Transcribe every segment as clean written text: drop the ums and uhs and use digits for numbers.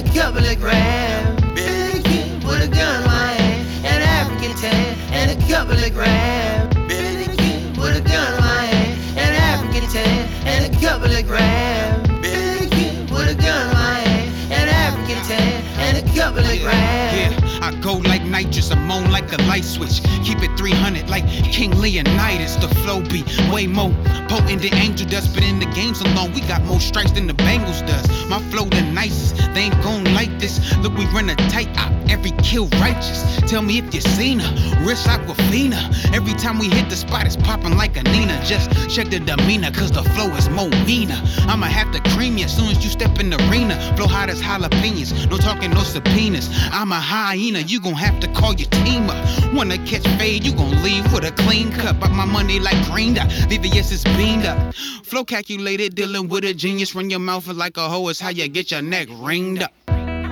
couple of grams. Billy the Kid with a gun in my hand, an African tan, and a couple of grams. Billy the Kid with a gun in my hand, an African tan, and a couple of grams. Billy the Kid with a gun in my hand, an African tan, and a couple of grams. Yeah, I go like nitrous, I moan like a light switch. Keep it 300 like King Leonidas. The flow be way more potent than angel dust, but in the game so long, we got more strikes than the Bengals does. My flow the nicest, they ain't gon' like this. Look, we run a tight out, every kill righteous. Tell me if you seen her, wrist Aquafina. Every time we hit the spot, it's popping like a Nina. Just check the demeanor, cause the flow is more meaner. I'ma have to cream you as soon as you step in the arena. Flow hot as jalapenos, no talking, no subpoenas. I'm a hyena, you gon' have to call your team up. Wanna catch fade, you gon' leave with a clean cut. But my money like green dot, VVS is beamed up. Flow calculated, dealing with a genius. Run your mouth like a hoe is how you get your neck ringed up.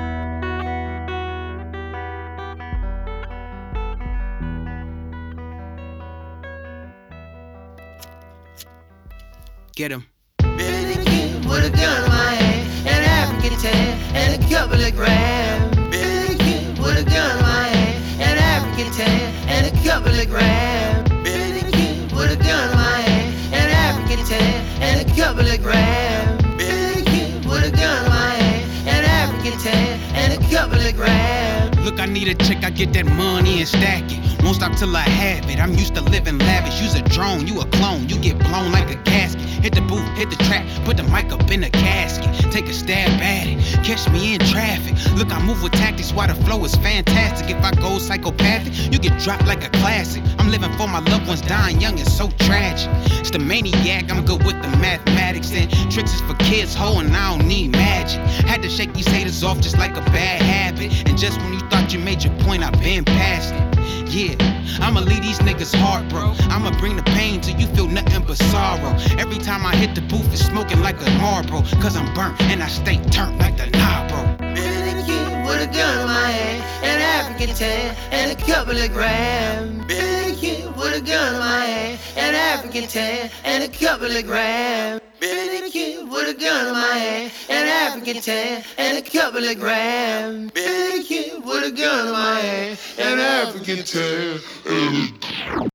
Get him. Billy the Kid with a gun in my hand, an African tan, and a couple of grams. Billy the Kid with a gun in my hand, an African tan, and a couple of grams. Billy the Kid with a gun in my hand, an African tan, and a couple of grams. Billy the Kid with a gun in my hand, an African tan, and a couple of grams. Look, I need a chick, I get that money and stack it. Won't stop till I have it. I'm used to living lavish. Use a drone, you a clone. You get blown like a gasket. Hit the booth, hit the track, put the mic up in a casket. Take a stab at it, catch me in traffic. Look, I move with tactics while the flow is fantastic. If I go psychopathic, you get dropped like a classic. I'm living for my loved ones, dying young is so tragic. It's the maniac, I'm good with the mathematics. And tricks is for kids, ho, and I don't need magic. Had to shake these haters off just like a bad habit. And just when you thought you made your point, I've been past it. Yeah, I'ma leave these niggas hard, bro. I'ma bring the pain till you feel nothing but sorrow. Every time I hit the booth, it's smoking like a Marlboro. Cause I'm burnt and I stay turned like the Nabro. Billy the Kid with a gun in my hand, an African tan, and a couple of grams. Billy the Kid with a gun in my hand, an African tan, and a couple of grams. Billy the Kid with a gun in my hand, an African tan, and a couple of grams. Billy the Kid with a gun in my hand, an African tan.